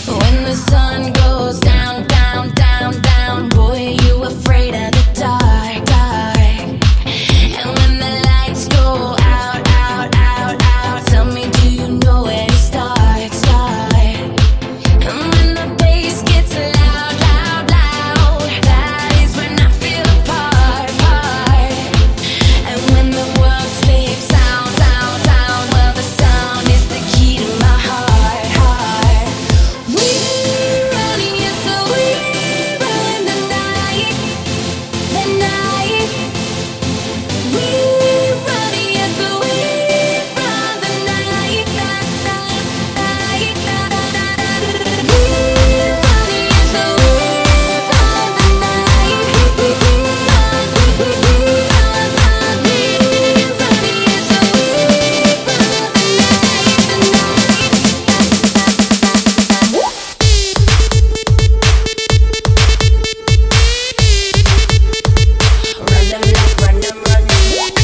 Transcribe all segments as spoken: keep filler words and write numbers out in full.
When the sun goes down, down, down, down, boy, you afraid of the dark, dark. And when the lights go out, out, out, out, tell me, do you know where to start, start? And when the bass gets loud, loud, loud, that is when I feel apart, apart. And when the world sleeps sound, sound, sound, well, the sound is the key to my heart, heart. We run, yes, so we run the night, the night. We run, yes, so we run the night, night, night, night, night, night. We run, yes, so we run the night. We run, we run, we run, we run, yes, so we run the night, the Run them like, run them, run them.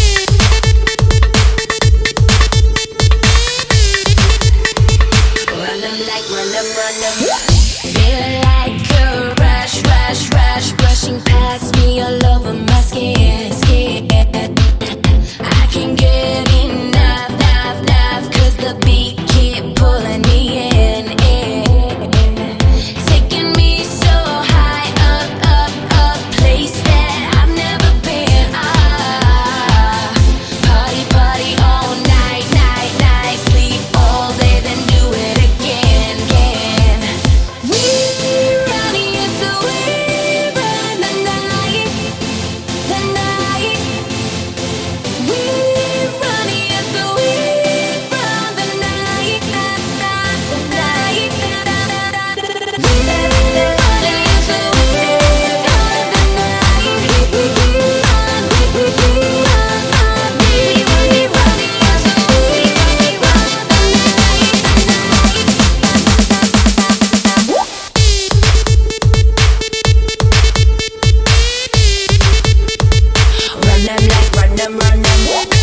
Run them like, run them, run them. Feel like a rush, rush, rush, brushing past me all over my skin, skin. I can get enough, enough, enough, 'cause the beat keep pulling me in, in. Taking me so high up, up, up, place that I've never been. Ah, party, party all night, night, night, sleep all day, then do it again, again. We run, yes, so we run the night, the night. We run, yes, so we run the night, night, night, night, night, night. We run, yes, so we run the night. We run, we run, we run, we run, yes, so we run the night, the night. Run them like, run them, run them.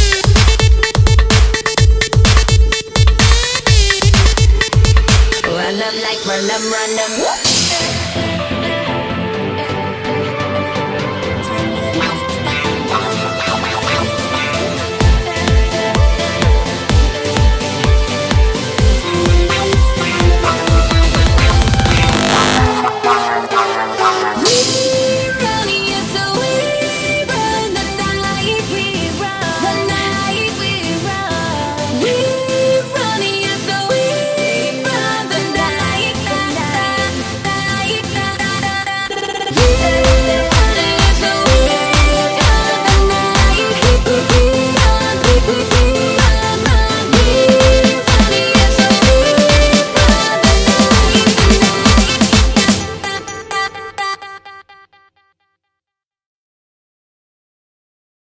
Run them like, run them, run them. We run, yes, so we run the night. We run the night. We run. We run, yes, so we run the night, night, night, night, night, night. We